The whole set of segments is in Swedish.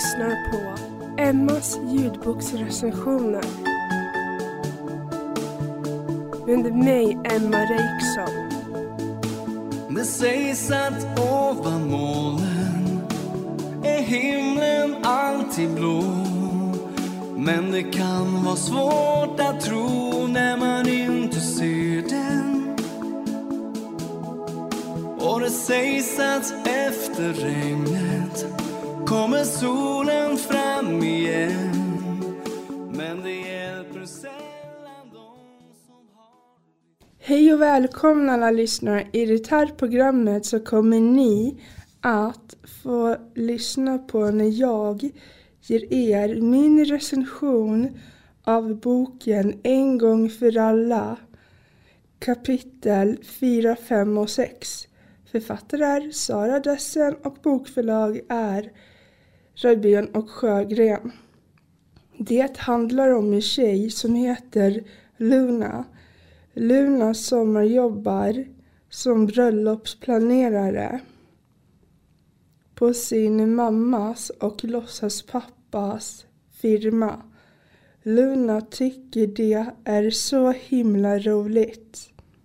lyssnar på Emmas ljudboksrecensioner med mig, Emma Reiksson. Det sägs att ovan molnen är himlen alltid blå, men det kan vara svårt att tro när man inte ser den. Och det sägs att efter regnet kommer solen fram igen, men det hjälper sällan de som har... Hej och välkomna alla lyssnare. I det här programmet så kommer ni att få lyssna på när jag ger er min recension av boken En gång för alla, kapitel 4, 5 och 6. Författare är Sara Dessen och bokförlag är Rödben och Sjögren. Det handlar om en tjej som heter Luna. Luna sommarjobbar som bröllopsplanerare på sin mammas och låtsaspappas firma. Luna tycker det är så himla roligt.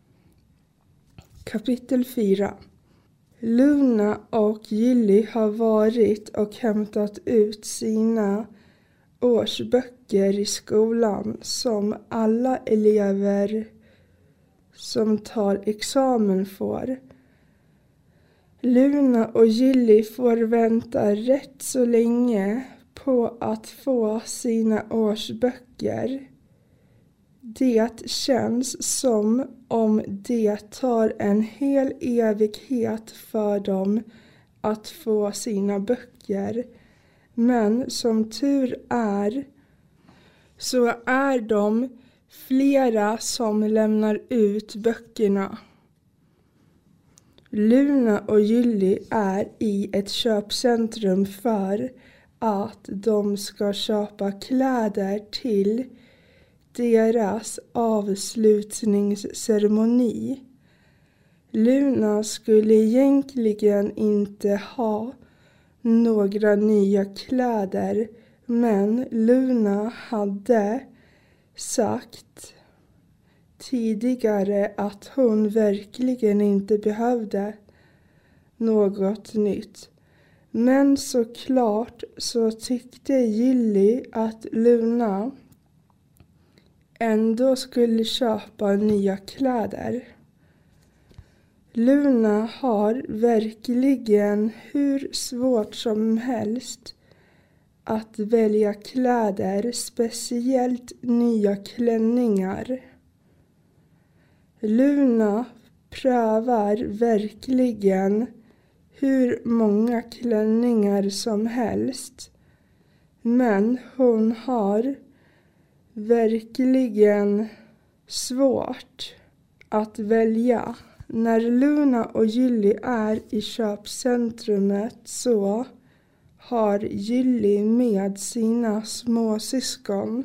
Kapitel 4. Luna och Gilly har varit och hämtat ut sina årsböcker i skolan som alla elever som tar examen får. Luna och Gilly får vänta rätt så länge på att få sina årsböcker. Det känns som om det tar en hel evighet för dem att få sina böcker. Men som tur är så är de flera som lämnar ut böckerna. Luna och Gilly är i ett köpcentrum för att de ska köpa kläder till deras avslutningsceremoni. Luna skulle egentligen inte ha några nya kläder, men Luna hade sagt tidigare att hon verkligen inte behövde något nytt. Men såklart så tyckte Gilly att Luna ändå skulle köpa nya kläder. Luna har verkligen hur svårt som helst att välja kläder, speciellt nya klänningar. Luna prövar verkligen hur många klänningar som helst, men hon har verkligen svårt att välja. När Luna och Gilly är i köpcentrumet så har Gilly med sina småsyskon.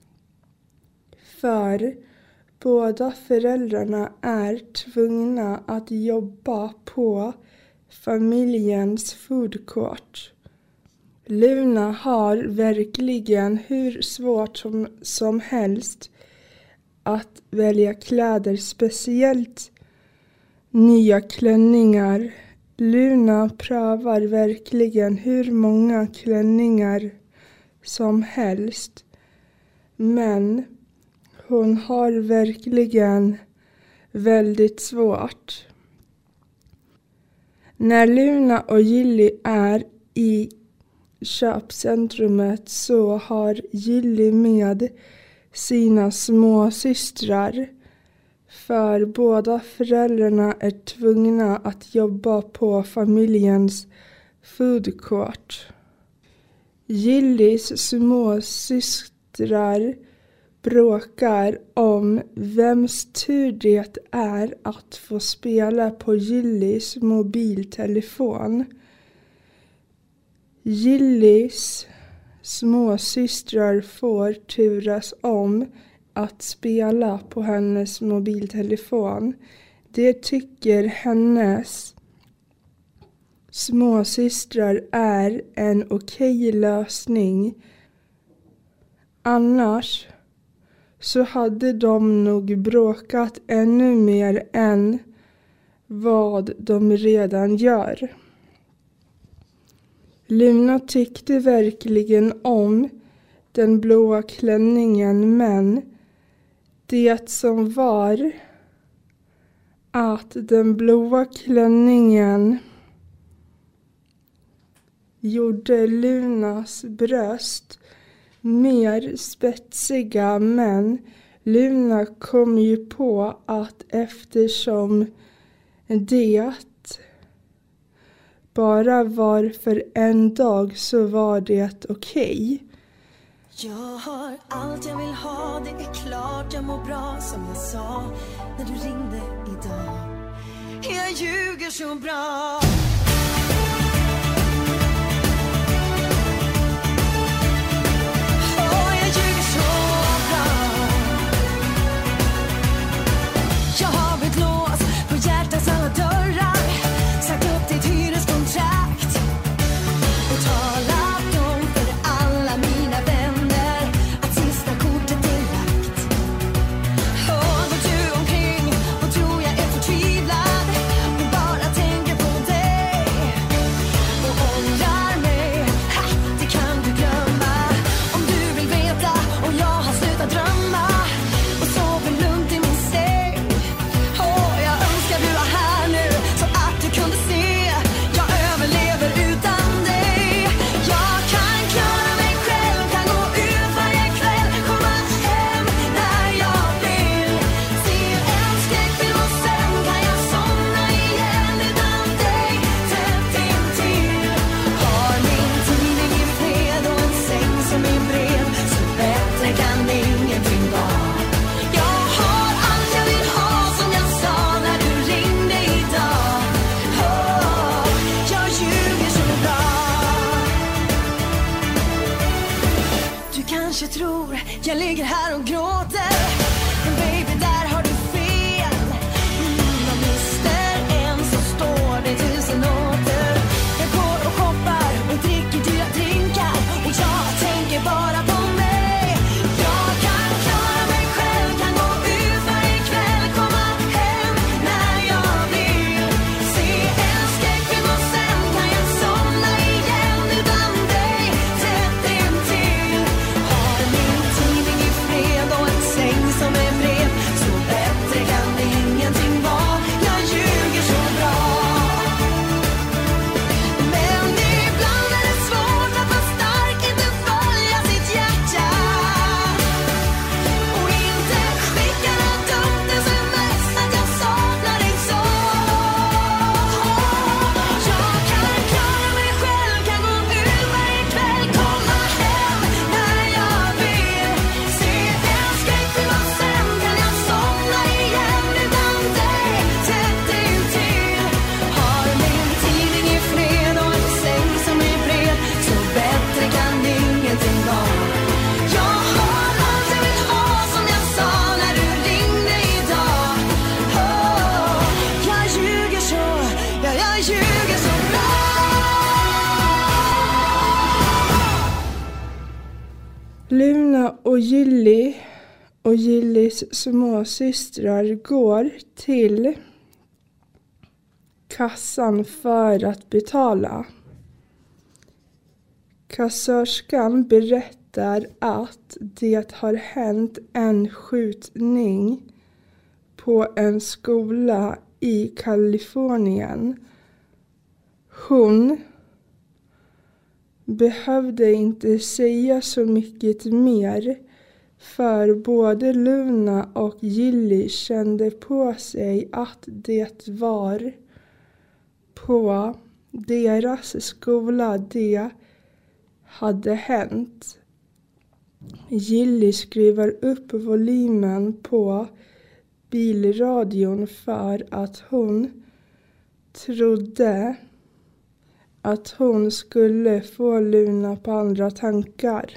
För båda föräldrarna är tvungna att jobba på familjens food court. Luna har verkligen hur svårt som helst att välja kläder, speciellt nya klänningar. Luna prövar verkligen hur många klänningar som helst, men hon har verkligen väldigt svårt. När Luna och Gilly är i köpcentrumet så har Gilly med sina små systrar, för båda föräldrarna är tvungna att jobba på familjens food court. Gillys små systrar bråkar om vems tur det är att få spela på Gillys mobiltelefon. Gillys småsystrar får turas om att spela på hennes mobiltelefon. Det tycker hennes småsystrar är en okej lösning. Annars så hade de nog bråkat ännu mer än vad de redan gör. Luna tyckte verkligen om den blåa klänningen, men det som var att den blåa klänningen gjorde Lunas bröst mer spetsiga, men Luna kom ju på att eftersom det bara var för en dag så var det okej. Jag har allt jag vill ha, det är klart jag mår bra som jag sa när du ringde idag. Jag ljuger så bra. Jag ljuger så bra. Jag har bytt lås på hjärtats alla dörrar, sagt upp ditt hyreskontrakt och talat om för alla mina vänner att sista kortet är lagt. Och går du omkring och tror jag är förtvivlad och bara tänker på dig och ångrar mig, det kan du glömma. Om du vill veta och jag har slutat drömma och sover lugnt i min säng. Jag önskar du var här nu så att du kunde se jag överlever utan dig. Jag kan klara mig själv, kan gå ut varje kväll, komma hem när jag vill, se en skräckfilm och sen kan jag somna igen utan dig tätt intill. Har min tidning i fred och en säng som är bred, så bättre kan ingenting vara. Jag har allt jag vill ha som jag sa när du ringde idag. Jag ljuger så bra. Du kanske tror jag ligger här och gråter, men baby, där har du fel. Jag mister en så står det 1000 åter. Jag går och shoppar och dricker dyra drinkar och jag tänker bara på mig. Jag kan klara mig själv, kan gå ut varje kväll, komma hem när jag vill, se en skräckfilm och sen kan jag somna igen utan dig tätt intill. Har min tidning i fred och en säng som är bred, så bättre kan ingenting vara. Jag ljuger så bra. Men ibland är det svårt att vara stark, inte följa sitt hjärta och inte skicka något dumt sms att jag saknar dig så. Jag kan klara mig själv, kan gå ut varje kväll, komma hem när jag vill, se en skräckfilm och sen kan jag somna igen utan dig tätt intill. Har min tidning i fred och en säng som är bred, så bättre kan ingenting vara. Jag har allt jag vill ha som jag sa när du ringde idag. Jag ljuger så, ja, jag ljuger så bra. Luna och Gilly och Gillys småsystrar går till kassan för att betala. Kassörskan berättar att det har hänt en skjutning på en skola i Kalifornien. Hon behövde inte säga så mycket mer, för både Luna och Gilly kände på sig att det var på deras skola det hade hänt. Gilly skruvar upp volymen på bilradion för att hon trodde att hon skulle få Luna på andra tankar.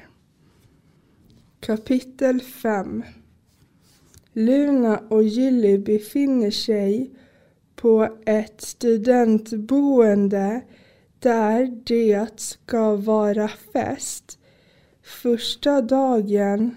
Kapitel 5. Luna och Gilly befinner sig på ett studentboende där det ska vara fest första dagen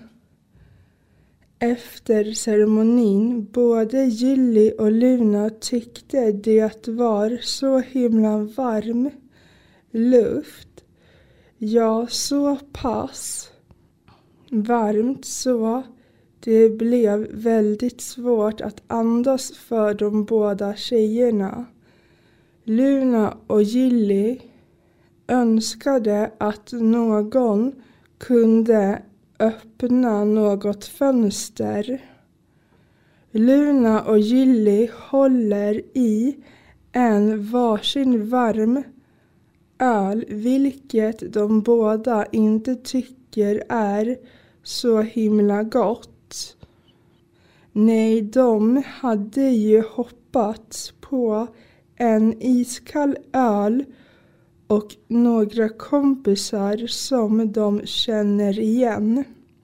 efter ceremonin. Både Gilly och Luna tyckte det var så himla varm luft. Ja, så pass varmt så det blev väldigt svårt att andas för de båda tjejerna. Luna och Gilly önskade att någon kunde öppna något fönster. Luna och Gilly håller i en varsin varm öl, vilket de båda inte tycker är så himla gott. Nej, de hade ju hoppats på en iskall öl och några kompisar som de känner igen.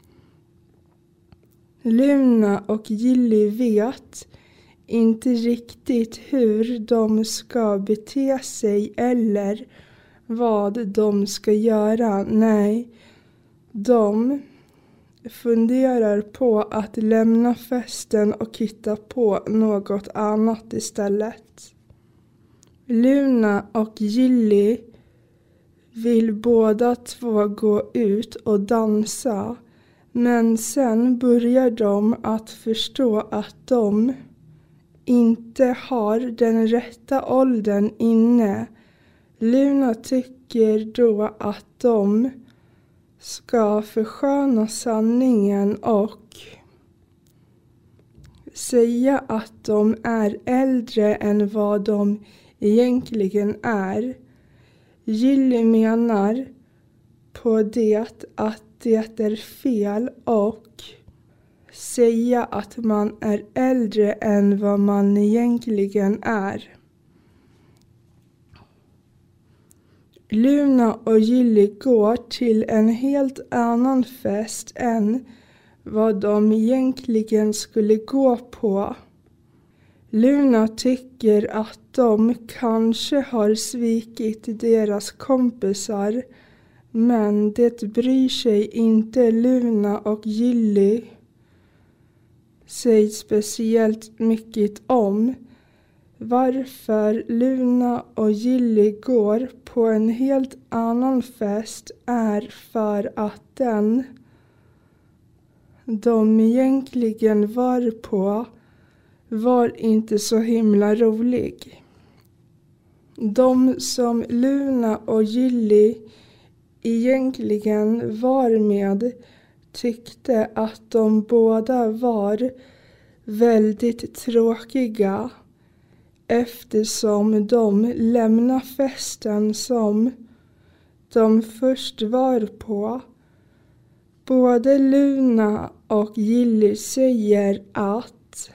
Luna och Gilly vet inte riktigt hur de ska bete sig eller vad de ska göra. Nej, de funderar på att lämna festen och hitta på något annat istället. Luna och Gilly vill båda två gå ut och dansa, men sen börjar de att förstå att de inte har den rätta åldern inne. Luna tycker då att de ska försköna sanningen och säga att de är äldre än vad de egentligen är. Gilly menar på det att det är fel och säga att man är äldre än vad man egentligen är. Luna och Gilly går till en helt annan fest än vad de egentligen skulle gå på. Luna tycker att de kanske har svikit deras kompisar, men det bryr sig inte Luna och Gilly sig speciellt mycket om. Varför Luna och Gilly går på en helt annan fest är för att den de egentligen var på var inte så himla rolig. De som Luna och Gilly egentligen var med tyckte att de båda var väldigt tråkiga eftersom de lämnade festen som de först var på. Både Luna och Gilly säger att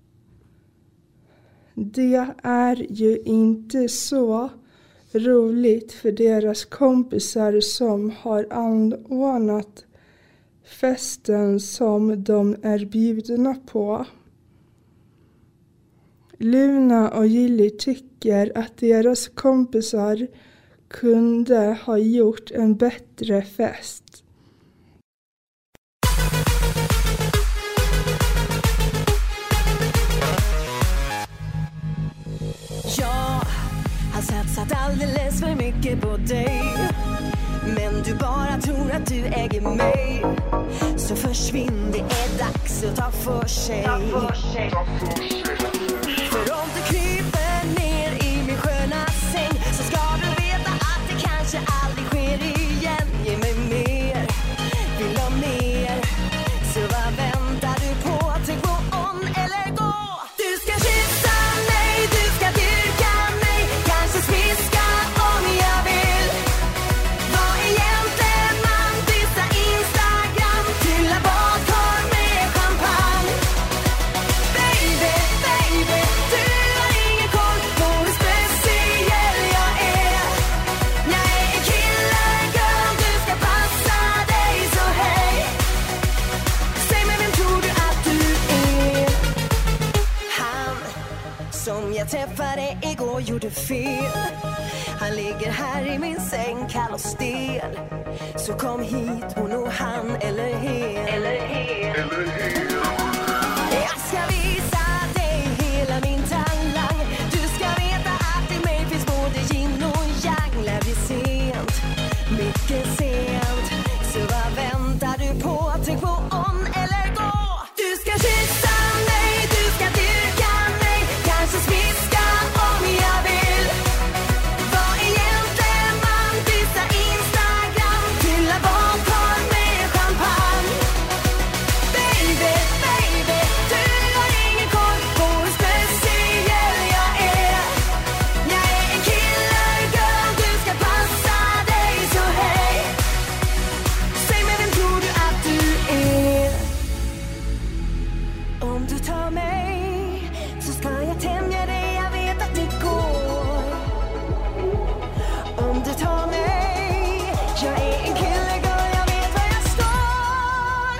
det är ju inte så roligt för deras kompisar som har anordnat festen som de är bjudna på. Luna och Gilly tycker att deras kompisar kunde ha gjort en bättre fest. Jag har satsat alldeles för mycket på dig, men du bara tror att du äger mig. Så försvinn, det är dags att ta för sig. För om du kryper ner i min sköna säng, så ska du veta att det kanske aldrig sker igen. Ge mig mer, vill ha mer. Så vad väntar du på? Tänk på on eller gå. Du ska kyssa mig, du ska dyrka mig, kanske smiska om jag vill. Vad egentligen man dissa Instagram, fylla badkar med champagne. Baby, baby, du har ingen koll på hur speciell jag är. Jag är en killer girl, du ska passa dig, så hej. Säg mig, vem tror du att du är? Han som jag träffade igår gjorde fel. Han ligger här i min säng, kall och stel. Så kom hit, hon och han eller hel. Jag ska visa dig hela min talang. Du ska veta att i mig finns både yin och yang. Lär bli sent, mycket sent. Så vad väntar du på? Tryck på on eller gå. Du ska kyssa mig, du ska dyrka mig. Kanske smiska om jag vill. Vad egentligen man visar Instagram. Fylla badkar med champagne. Baby, baby, du har ingen koll på hur speciell jag är. Jag är en killer girl, du ska passa dig så hej. Säg mig, vem tror du att du är? Om du tar mig så ska jag tämja dig, jag vet att det går. Om du tar mig, jag är en killer girl, jag vet var jag står.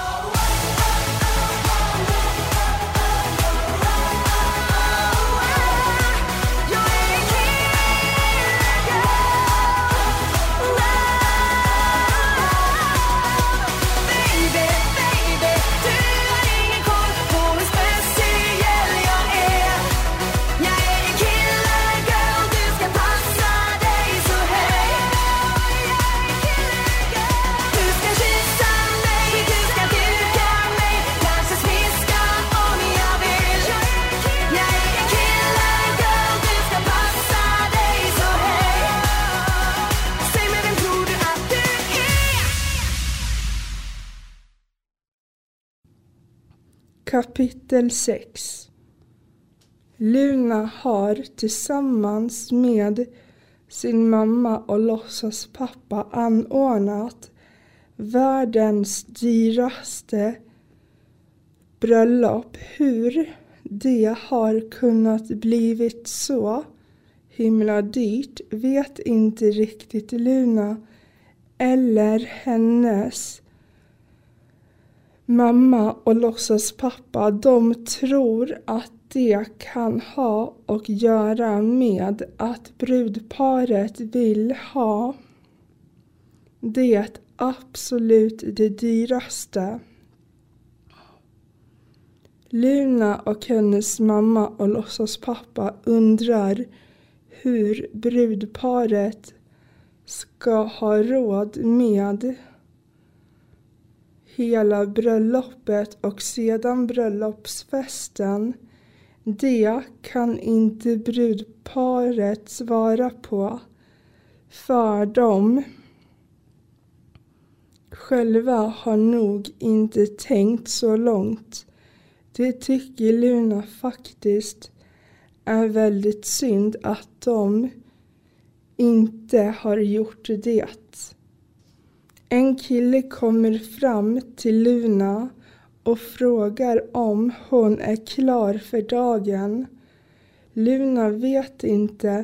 Jag är en killer girl. Baby, baby, du har ingen koll på hur speciell jag är. Jag är en killer girl, du ska passa dig så hej. Du ska kyssa mig, du ska dyrka mig. Kanske smiska om jag vill. Jag är en killer girl, du ska passa dig så hej. Säg mig, vem tror du att du är? Kapitel 6. Luna har tillsammans med sin mamma och låtsaspappa anordnat världens dyraste bröllop. Hur det har kunnat blivit så himla dyrt vet inte riktigt Luna eller hennes mamma och låtsaspappa. De tror att det kan ha och göra med att brudparet vill ha det absolut det dyraste. Luna och hennes mamma och låtsaspappa undrar hur brudparet ska ha råd med hela bröllopet och sedan bröllopsfesten. Det kan inte brudparet svara på, för de själva har nog inte tänkt så långt. Det tycker Luna faktiskt är väldigt synd att de inte har gjort det. En kille kommer fram till Luna och frågar om hon är klar för dagen. Luna vet inte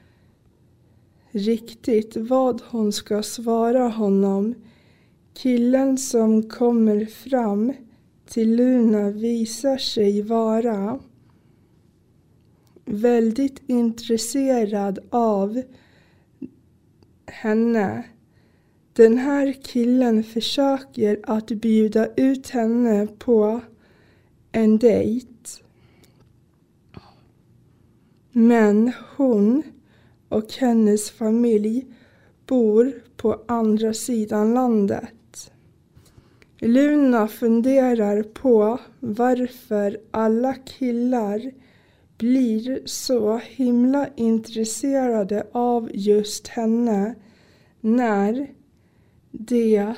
riktigt vad hon ska svara honom. Killen som kommer fram till Luna visar sig vara väldigt intresserad av henne. Den här killen försöker att bjuda ut henne på en dejt. Men hon och hennes familj bor på andra sidan landet. Luna funderar på varför alla killar blir så himla intresserade av just henne när det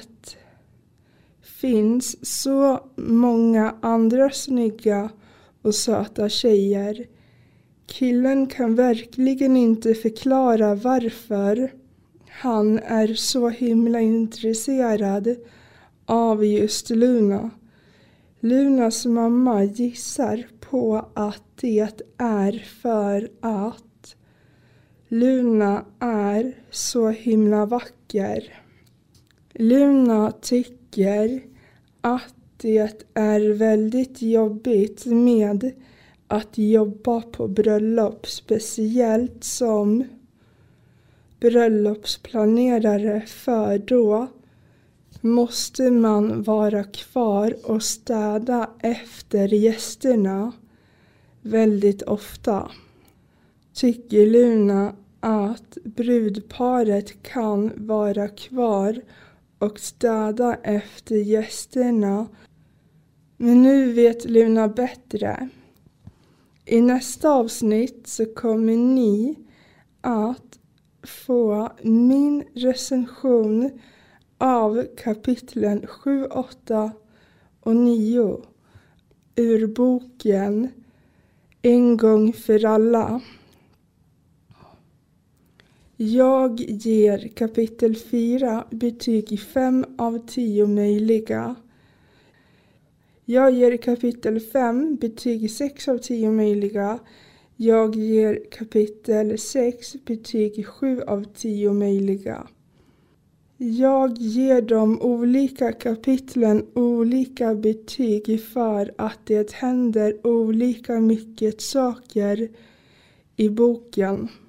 finns så många andra snygga och söta tjejer. Killen kan verkligen inte förklara varför han är så himla intresserad av just Luna. Lunas mamma gissar på att det är för att Luna är så himla vacker. Luna tycker att det är väldigt jobbigt med att jobba på bröllop, speciellt som bröllopsplanerare för då måste man vara kvar och städa efter gästerna väldigt ofta. Tycker Luna att brudparet kan vara kvar och städa efter gästerna, men nu vet Luna bättre. I nästa avsnitt så kommer ni att få min recension av kapitlen 7, 8 och 9 ur boken En gång för alla. Jag ger kapitel 4 betyg 5 av 10 möjliga. Jag ger kapitel 5 betyg 6 av 10 möjliga. Jag ger kapitel 6 betyg 7 av 10 möjliga. Jag ger de olika kapitlen olika betyg för att det händer olika mycket saker i boken.